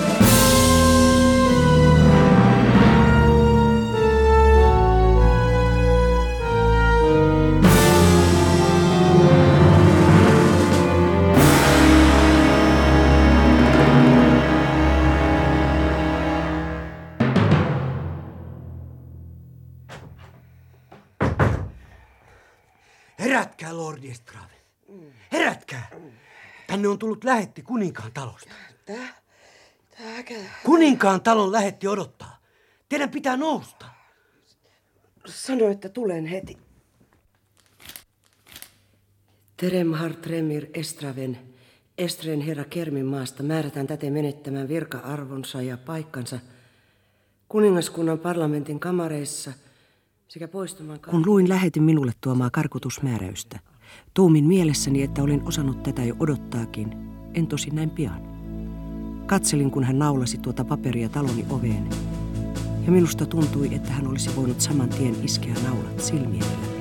Herätkää, Lordi Estrave. Herätkää. Tänne on tullut lähetti kuninkaan talosta. Tää? Tääkä? Kuninkaan talon lähetti odottaa. Teidän pitää nousta. Sano, että tulen heti. Teremhar Tremir Estraven, Estren herra Kermin maasta määrätään täten menettämään virka-arvonsa ja paikkansa kuningaskunnan parlamentin kamareissa sekä poistumaan... Kun luin lähetin minulle tuomaa karkotusmääräystä, tuumin mielessäni, että olin osannut tätä jo odottaakin, en tosin näin pian. Katselin, kun hän naulasi tuota paperia taloni oveen, ja minusta tuntui, että hän olisi voinut saman tien iskeä naulat silmien läpi.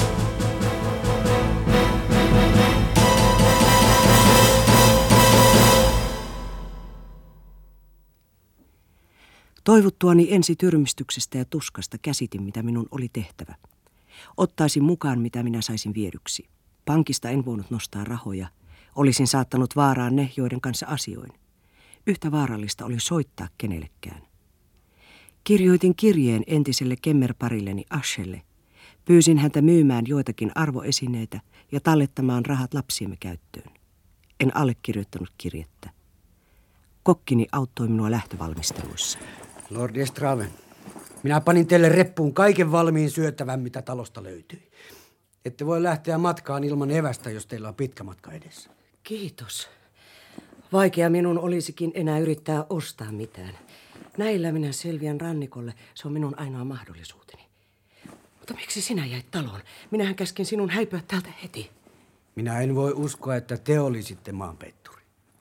Toivuttuani ensi tyrmistyksestä ja tuskasta käsitin, mitä minun oli tehtävä. Ottaisin mukaan, mitä minä saisin viedyksi. Pankista en voinut nostaa rahoja. Olisin saattanut vaaraan ne, joiden kanssa asioin. Yhtä vaarallista oli soittaa kenellekään. Kirjoitin kirjeen entiselle kemmerparilleni Ashelle. Pyysin häntä myymään joitakin arvoesineitä ja tallettamaan rahat lapsiemme käyttöön. En allekirjoittanut kirjettä. Kokkini auttoi minua lähtövalmisteluissa. Lordi Estraven, minä panin teille reppuun kaiken valmiin syöttävän, mitä talosta löytyi. Ette voi lähteä matkaan ilman evästä, jos teillä on pitkä matka edessä. Kiitos. Vaikea minun olisikin enää yrittää ostaa mitään. Näillä minä selviän rannikolle. Se on minun ainoa mahdollisuuteni. Mutta miksi sinä jäit taloon? Minähän käskin sinun häipyä täältä heti. Minä en voi uskoa, että te olisitte maanpetturi.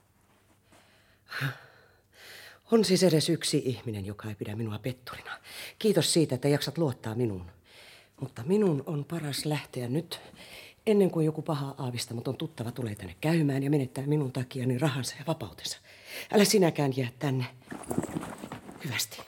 On siis edes yksi ihminen, joka ei pidä minua petturina. Kiitos siitä, että jaksat luottaa minuun. Mutta minun on paras lähteä nyt, ennen kuin joku paha aavistamaton tuttava tulee tänne käymään ja menettää minun takiani rahansa ja vapautensa. Älä sinäkään jää tänne. Hyvästi.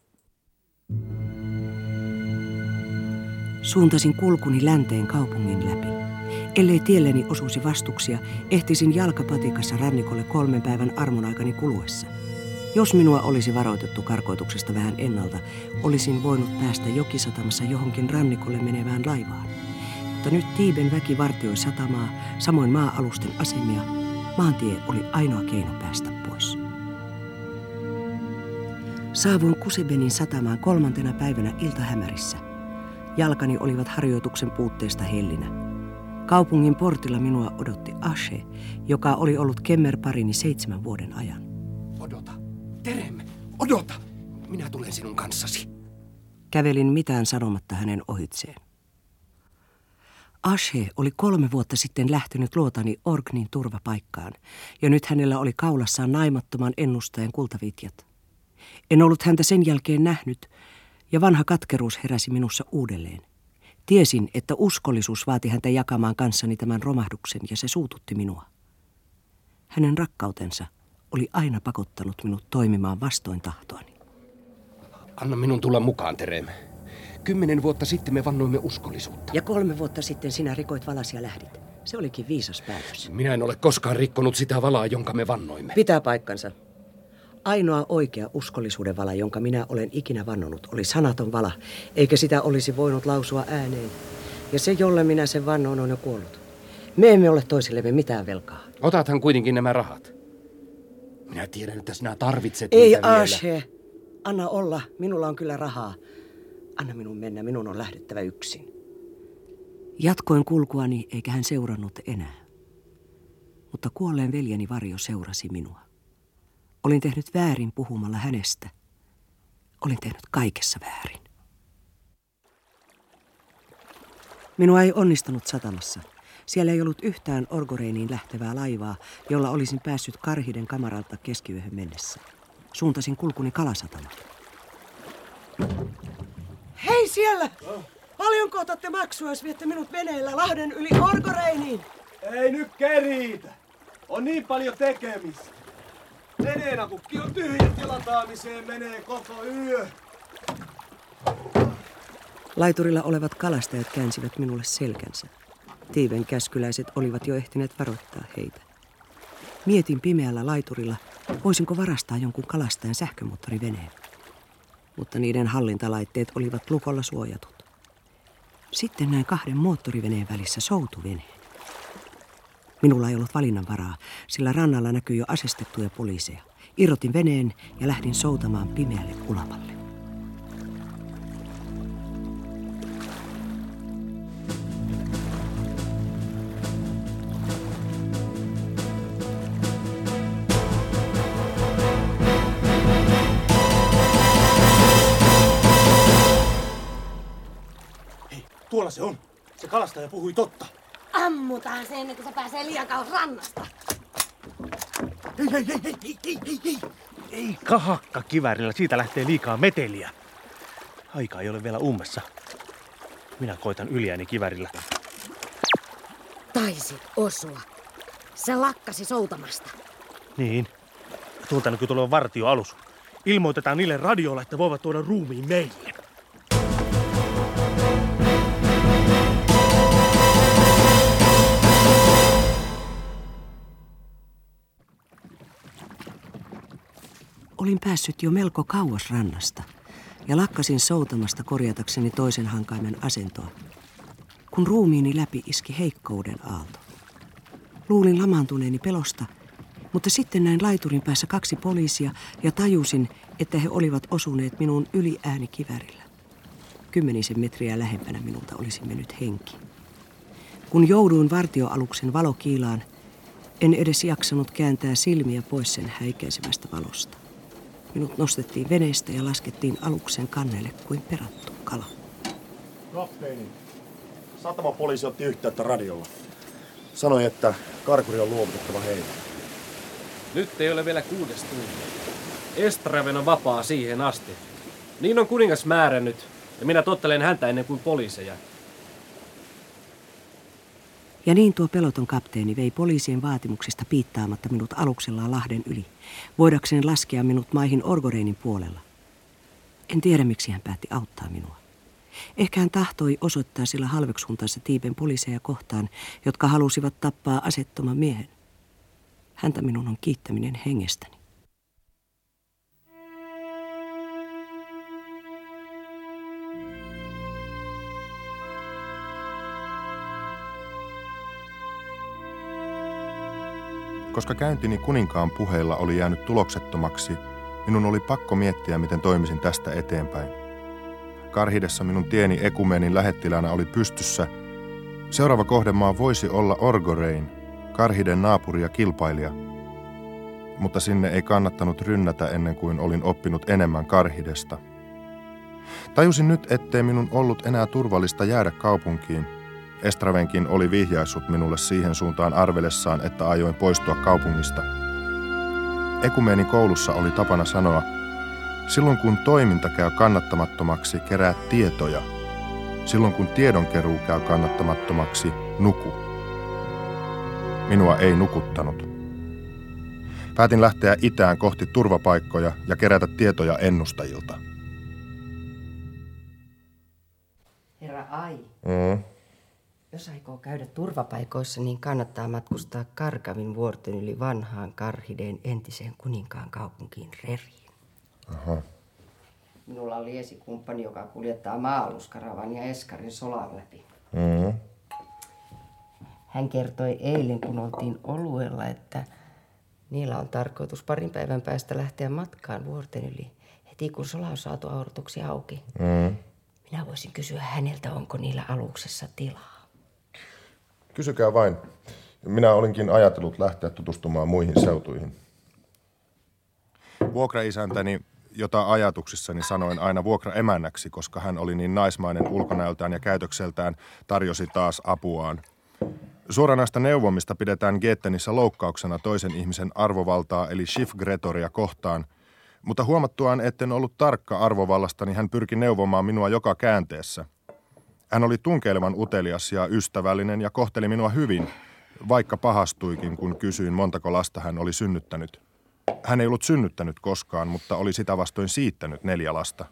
Suuntasin kulkuni länteen kaupungin läpi. Ellei tielleni osuisi vastuksia, ehtisin jalkapatikassa rannikolle kolmen päivän armonaikani kuluessa. Jos minua olisi varoitettu karkoituksesta vähän ennalta, olisin voinut päästä jokisatamassa johonkin rannikolle menevään laivaan. Mutta nyt Tiiben väki vartioi satamaa, samoin maa-alusten asemia. Maantie oli ainoa keino päästä pois. Saavuin Kusebenin satamaan kolmantena päivänä iltahämärissä. Jalkani olivat harjoituksen puutteesta hellinä. Kaupungin portilla minua odotti Ashe, joka oli ollut kemmerparini seitsemän vuoden ajan. Odota. Terem, odota. Minä tulen sinun kanssasi. Kävelin mitään sanomatta hänen ohitseen. Ashe oli kolme vuotta sitten lähtenyt luotani Orgnin turvapaikkaan, ja nyt hänellä oli kaulassaan naimattoman ennustajan kultavitjat. En ollut häntä sen jälkeen nähnyt, ja vanha katkeruus heräsi minussa uudelleen. Tiesin, että uskollisuus vaati häntä jakamaan kanssani tämän romahduksen, ja se suututti minua. Hänen rakkautensa oli aina pakottanut minut toimimaan vastoin tahtoani. Anna minun tulla mukaan, Terem. Kymmenen vuotta sitten me vannoimme uskollisuutta. Ja kolme vuotta sitten sinä rikoit valas ja lähdit. Se olikin viisas päätös. Minä en ole koskaan rikkonut sitä valaa, jonka me vannoimme. Pitää paikkansa. Ainoa oikea uskollisuuden vala, jonka minä olen ikinä vannonut, oli sanaton vala, eikä sitä olisi voinut lausua ääneen. Ja se, jolle minä sen vannoin, on jo kuollut. Me emme ole toisillemme mitään velkaa. Otathan kuitenkin nämä rahat. Minä tiedän, että sinä tarvitset Ei, niitä vielä. Ashe. Anna olla. Minulla on kyllä rahaa. Anna minun mennä. Minun on lähdettävä yksin. Jatkoin kulkuani, eikä hän seurannut enää. Mutta kuolleen veljeni varjo seurasi minua. Olin tehnyt väärin puhumalla hänestä. Olin tehnyt kaikessa väärin. Minua ei onnistunut satamassa. Siellä ei ollut yhtään Orgoreiniin lähtevää laivaa, jolla olisin päässyt Karhiden kamaralta keskiyöhön mennessä. Suuntasin kulkuni Kalasatamaan. Hei siellä! Paljonko otatte maksua, jos viette minut veneellä Lahden yli Orgoreiniin? Ei nyt keritä. On niin paljon tekemistä. Veneenapukki on tyhjä ja lataamiseen menee koko yö. Laiturilla olevat kalastajat käänsivät minulle selkänsä. Tiiven käskyläiset olivat jo ehtineet varoittaa heitä. Mietin pimeällä laiturilla, voisinko varastaa jonkun kalastajan sähkömoottoriveneen. Mutta niiden hallintalaitteet olivat lukolla suojatut. Sitten näin kahden moottoriveneen välissä soutuveneen. Minulla ei ollut valinnanvaraa, sillä rannalla näkyi jo asestettuja poliiseja. Irrotin veneen ja lähdin soutamaan pimeälle ulamalle. Tuolla se on. Se kalastaja puhui totta. Ammutaan se ennen kuin se pääsee liian kauas rannasta. Hei, hei, hei, hei, hei, hei, hei. Ei kahakka kiväärillä, siitä lähtee liikaa meteliä. Aika ei ole vielä ummessa. Minä koitan yliäni kiväärillä. Taisi osua. Se lakkasi soutamasta. Niin. Tuolta näkyy tulevan vartioalus. Ilmoitetaan niille radiolla, että voivat tuoda ruumiin meille. Olin päässyt jo melko kauas rannasta ja lakkasin soutamasta korjatakseni toisen hankaimen asentoa, kun ruumiini läpi iski heikkouden aalto. Luulin lamaantuneeni pelosta, mutta sitten näin laiturin päässä kaksi poliisia ja tajusin, että he olivat osuneet minuun yli äänikivärillä. Kymmenisen metriä lähempänä minulta olisi mennyt henki. Kun jouduin vartioaluksen valokiilaan, en edes jaksanut kääntää silmiä pois sen häikäisemästä valosta. Minut nostettiin veneestä ja laskettiin aluksen kannelle kuin perattu kala. Kapteeni, sataman poliisi otti yhteyttä radiolla. Sanoi, että karkuri on luovutettava heille. Nyt ei ole vielä kuudes tunti. Estraven on vapaa siihen asti. Niin on kuningas määrännyt, ja minä tottelen häntä ennen kuin poliiseja. Ja niin tuo peloton kapteeni vei poliisien vaatimuksista piittaamatta minut aluksellaan Lahden yli, voidakseen laskea minut maihin Orgoreinin puolella. En tiedä, miksi hän päätti auttaa minua. Ehkä hän tahtoi osoittaa sillä halveksuntansa Tiiben poliiseja kohtaan, jotka halusivat tappaa asettoman miehen. Häntä minun on kiittäminen hengestäni. Koska käyntini kuninkaan puheilla oli jäänyt tuloksettomaksi, minun oli pakko miettiä, miten toimisin tästä eteenpäin. Karhidessa minun tieni Ekumenin lähettiläänä oli pystyssä. Seuraava kohdemaa voisi olla Orgorein, Karhiden naapuri ja kilpailija. Mutta sinne ei kannattanut rynnätä ennen kuin olin oppinut enemmän Karhidesta. Tajusin nyt, ettei minun ollut enää turvallista jäädä kaupunkiin, Estravenkin oli vihjaissut minulle siihen suuntaan arvelessaan, että aioin poistua kaupungista. Ekumeenin koulussa oli tapana sanoa, silloin kun toiminta käy kannattamattomaksi, kerää tietoja. Silloin kun tiedonkeruu käy kannattamattomaksi, nuku. Minua ei nukuttanut. Päätin lähteä itään kohti turvapaikkoja ja kerätä tietoja ennustajilta. Herra Ai, Mm. jos aikoo käydä turvapaikoissa, niin kannattaa matkustaa Karkavin vuorten yli vanhaan Karhideen entiseen kuninkaan kaupunkiin Reriin. Aha. Minulla oli esikumppani, joka kuljettaa maa-aluskaravan ja Eskarin solan läpi. Mm. Hän kertoi eilen, kun oltiin oluella, että niillä on tarkoitus parin päivän päästä lähteä matkaan vuorten yli, heti kun sola on saatu auratuksi auki. Mm. Minä voisin kysyä häneltä, onko niillä aluksessa tilaa. Kysykää vain. Minä olinkin ajatellut lähteä tutustumaan muihin seutuihin. Vuokraisäntäni, jota ajatuksissani sanoin aina vuokraemännäksi, koska hän oli niin naismainen ulkonäöltään ja käytökseltään, tarjosi taas apuaan. Suoranaista neuvomista pidetään Gettenissä loukkauksena toisen ihmisen arvovaltaa eli Schiffgretoria kohtaan, mutta huomattuaan, etten ollut tarkka arvovallastani, hän pyrki neuvomaan minua joka käänteessä. Hän oli tunkeilevan utelias ja ystävällinen ja kohteli minua hyvin, vaikka pahastuikin, kun kysyin, montako lasta hän oli synnyttänyt. Hän ei ollut synnyttänyt koskaan, mutta oli sitä vastoin siittänyt neljä lasta.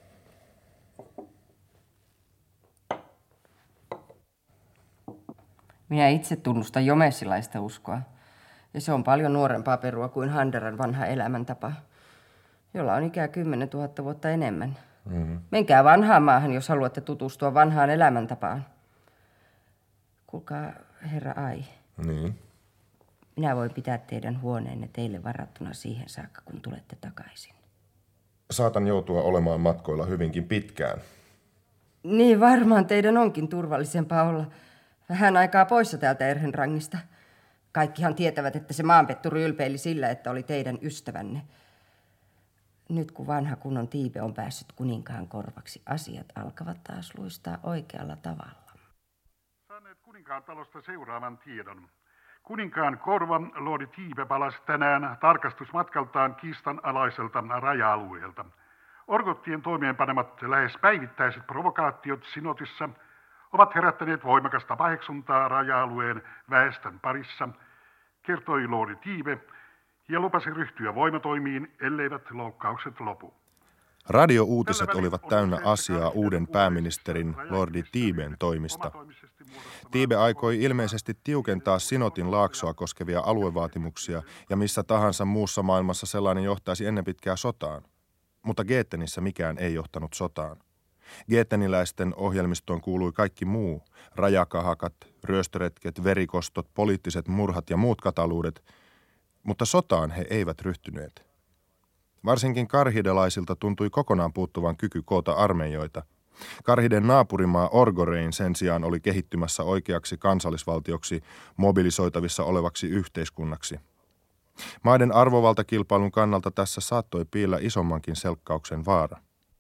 Minä itse tunnustan jomessilaista uskoa. Ja se on paljon nuorempaa perua kuin Handeran vanha elämäntapa, jolla on ikää kymmenen tuhatta vuotta enemmän. Mm-hmm. Menkää vanhaan maahan, jos haluatte tutustua vanhaan elämäntapaan. Kuulkaa, herra Ai. Niin. Minä voin pitää teidän huoneenne teille varattuna siihen saakka, kun tulette takaisin. Saatan joutua olemaan matkoilla hyvinkin pitkään. Niin varmaan teidän onkin turvallisempaa olla vähän aikaa poissa täältä Erhenrangista. Kaikkihan tietävät, että se maanpetturi ylpeili sillä, että oli teidän ystävänne. Nyt kun vanha kunnon Tiibe on päässyt kuninkaan korvaksi, asiat alkavat taas luistaa oikealla tavalla. Saaneet kuninkaan talosta seuraavan tiedon. Kuninkaan korva lordi Tiibe palasi tänään tarkastusmatkaltaan kiistanalaiselta raja-alueelta. Orgottien toimeenpanemat lähes päivittäiset provokaatiot Sinotissa ovat herättäneet voimakasta paheksuntaa raja-alueen väestön parissa, kertoi lordi Tiibe ja lupasi ryhtyä voimatoimiin, elleivät loukkaukset lopu. Radio-uutiset olivat täynnä asiaa uuden pääministerin lordi Tiiben toimista. Tiibe aikoi ilmeisesti tiukentaa Sinotin laaksoa koskevia aluevaatimuksia ja missä tahansa muussa maailmassa sellainen johtaisi ennen pitkää sotaan. Mutta Gettenissä mikään ei johtanut sotaan. Getteniläisten ohjelmistoon kuului kaikki muu, rajakahakat, ryöstöretket, verikostot, poliittiset murhat ja muut kataluudet, mutta sotaan he eivät ryhtyneet. Varsinkin karhidelaisilta tuntui kokonaan puuttuvan kyky koota armeijoita. Karhiden naapurimaa Orgorein sen sijaan oli kehittymässä oikeaksi kansallisvaltioksi mobilisoitavissa olevaksi yhteiskunnaksi. Maiden arvovaltakilpailun kannalta tässä saattoi piillä isommankin selkkauksen vaara.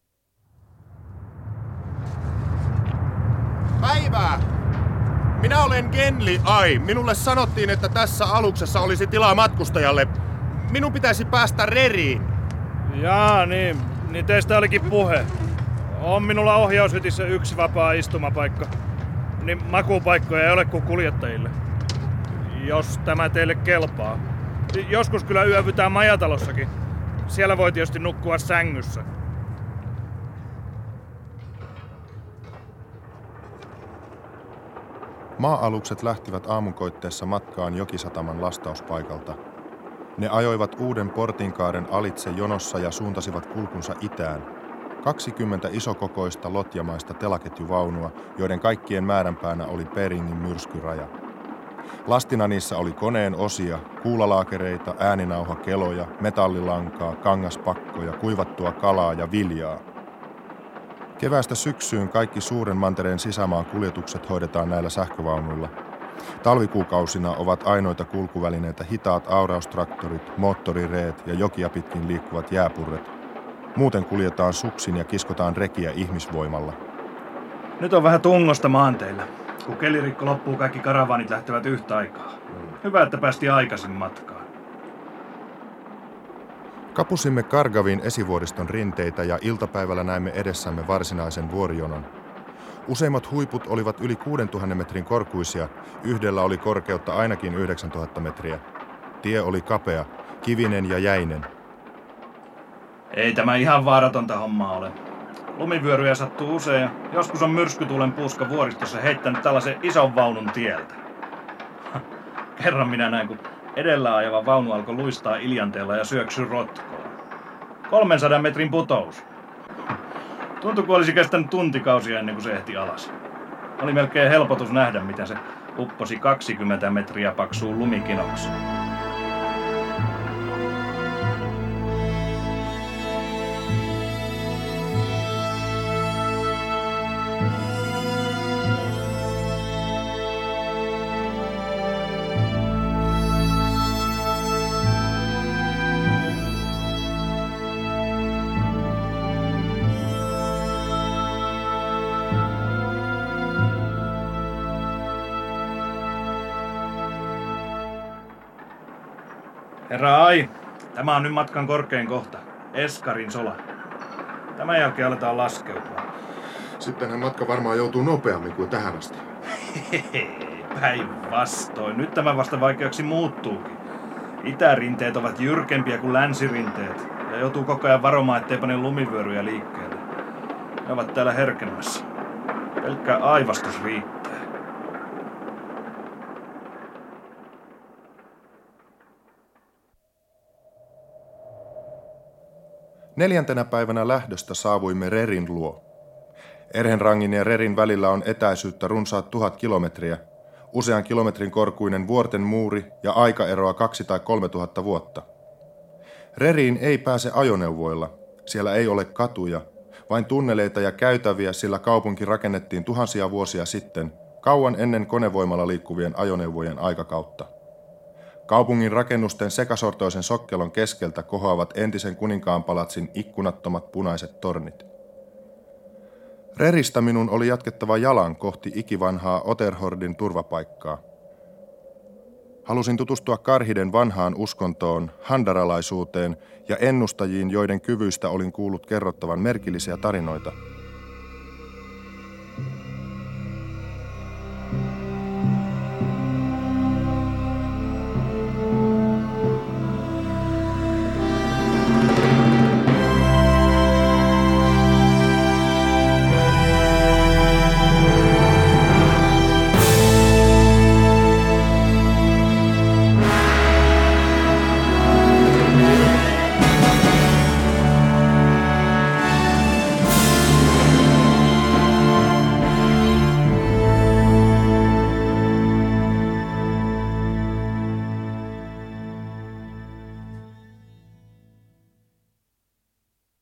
Päivää! Minä olen Genli Ai. Minulle sanottiin, että tässä aluksessa olisi tilaa matkustajalle. Minun pitäisi päästä Reriin. Jaa, niin. Niin teistä olikin puhe. On minulla ohjaushytissä yksi vapaa istumapaikka. Niin makuupaikkoja ei ole kuin kuljettajille. Jos tämä teille kelpaa. Joskus kyllä yövytään majatalossakin. Siellä voi tietysti nukkua sängyssä. Maa-alukset lähtivät aamunkoitteessa matkaan Jokisataman lastauspaikalta. Ne ajoivat uuden portinkaaren alitse jonossa ja suuntasivat kulkunsa itään. kaksikymmentä isokokoista lotjamaista telaketjuvaunua, joiden kaikkien määränpäänä oli Beringin myrskyraja. Lastina niissä oli koneen osia, kuulalaakereita, ääninauhakeloja, metallilankaa, kangaspakkoja, kuivattua kalaa ja viljaa. Keväästä syksyyn kaikki suuren mantereen sisämaan kuljetukset hoidetaan näillä sähkövaunuilla. Talvikuukausina ovat ainoita kulkuvälineitä hitaat auraustraktorit, moottorireet ja jokia pitkin liikkuvat jääpurret. Muuten kuljetaan suksin ja kiskotaan rekiä ihmisvoimalla. Nyt on vähän tungosta maanteillä. Kun kelirikko loppuu, kaikki karavaanit lähtevät yhtä aikaa. Hyvä, että päästiin aikaisin matkaan. Kapusimme Kargavin esivuoriston rinteitä ja iltapäivällä näimme edessämme varsinaisen vuorijonon. Useimmat huiput olivat yli kuusituhatta metrin korkuisia, yhdellä oli korkeutta ainakin yhdeksäntuhatta metriä. Tie oli kapea, kivinen ja jäinen. Ei tämä ihan vaaratonta hommaa ole. Lumivyöryjä sattuu usein ja joskus on myrskytuulen puuska vuoristossa heittänyt tällaisen ison vaunun tieltä. Kerran minä näin, kun edellä ajava vaunu alkoi luistaa iljanteella ja syöksy rotkoon. kolmensadan metrin putous. Tuntui, kun olisi kestänyt tuntikausia ennen kuin se ehti alas. Oli melkein helpotus nähdä, miten se upposi kaksikymmentä metriä paksuun lumikinokseen. Herra Ai, tämä on nyt matkan korkein kohta. Eskarin sola. Tämän jälkeen aletaan laskeutua. Sittenhän matka varmaan joutuu nopeammin kuin tähän asti. Päinvastoin. Nyt tämä vasta vaikeaksi muuttuukin. Itärinteet ovat jyrkempiä kuin länsirinteet. Ja joutuu koko ajan varomaan, ettei pane lumivyöryjä liikkeelle. Ne ovat täällä herkemmässä. Pelkkä aivastus riittää. Neljäntenä päivänä lähdöstä saavuimme Rerin luo. Erhenrangin ja Rerin välillä on etäisyyttä runsaat tuhat kilometriä, usean kilometrin korkuinen vuorten muuri ja aikaeroa kaksi tai kolme tuhatta vuotta. Reriin ei pääse ajoneuvoilla, siellä ei ole katuja, vain tunneleita ja käytäviä, sillä kaupunki rakennettiin tuhansia vuosia sitten, kauan ennen konevoimalla liikkuvien ajoneuvojen aikakautta. Kaupungin rakennusten sekasortoisen sokkelon keskeltä kohoavat entisen kuninkaanpalatsin ikkunattomat punaiset tornit. Reristä minun oli jatkettava jalan kohti ikivanhaa Oterhordin turvapaikkaa. Halusin tutustua Karhiden vanhaan uskontoon, handaralaisuuteen ja ennustajiin, joiden kyvyistä olin kuullut kerrottavan merkillisiä tarinoita.